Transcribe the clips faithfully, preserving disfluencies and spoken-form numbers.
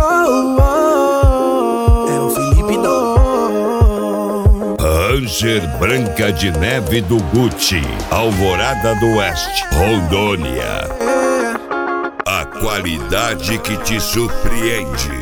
oh, oh. É o Felipe Dom. Ranger Branca de Neve do Gucci, Alvorada do Oeste, Rondônia. A qualidade que te surpreende.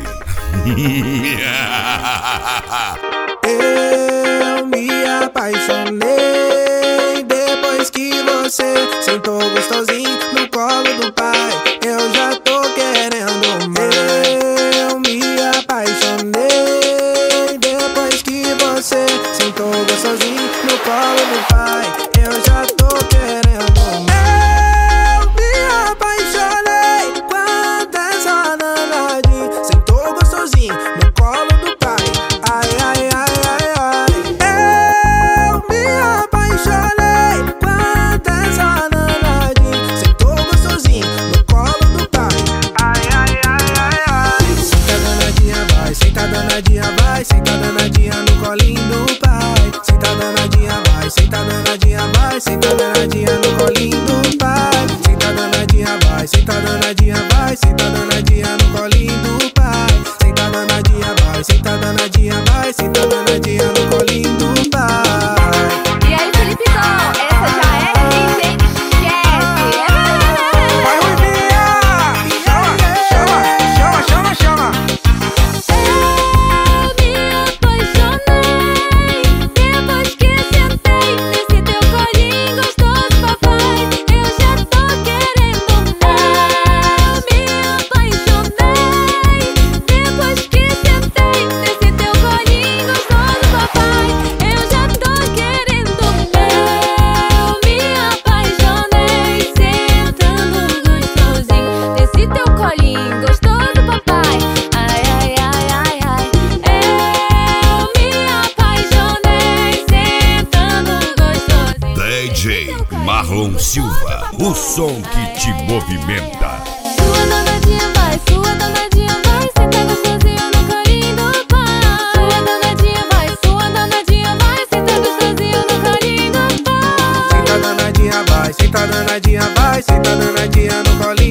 Eu me apaixonei depois que você sentou gostosinho no colo do pai. Eu já tô querendo mais. Eu me apaixonei depois que você sentou gostosinho no colo do pai. Eu já tô querendo mais. Eu me apaixonei quando essa danadinha sentou gostosinho no colo do pai. Ai, ai, ai, ai, ai. Eu me apaixonei quando essa danadinha sentou gostosinho no colo do pai. Ai, ai, ai, ai, ai. Senta danadinha, vai, senta danadinha, vai, senta danadinha no colinho do pai. Senta danadinha, vai, senta danadinha, vai, senta danadinha no colinho do pai. Senta danadinha, vai, senta danadinha, vai, senta danadinha no colinho do pai. Senta danadinha, vai, senta danadinha, vai, senta danadinha no colinho do pai. E aí, Felipe Dom, essa já é hit, hein? Esquece! Vai, Ruivinha! Chama, chama, chama, chama, chama. Eu me apaixonei depois que sentei nesse teu colinho gostoso, papai. Eu já tô querendo mais. Eu me apaixonei depois que sentei nesse teu colinho gostoso, papai. Eu já tô querendo mais. Eu me apaixonei sentando gostosinho nesse teu colinho gostoso, papai. Ai, ai, ai, ai, ai. Eu me apaixonei sentando gostosinho. D J Marlon Silva, o som que te movimenta. Sua danadinha vai, sua danadinha vai, senta gostosinho no colinho do pai. Sua danadinha vai, sua danadinha vai, senta gostosinho no colinho do pai. Senta danadinha, vai, senta danadinha, vai, senta danadinha no colinho.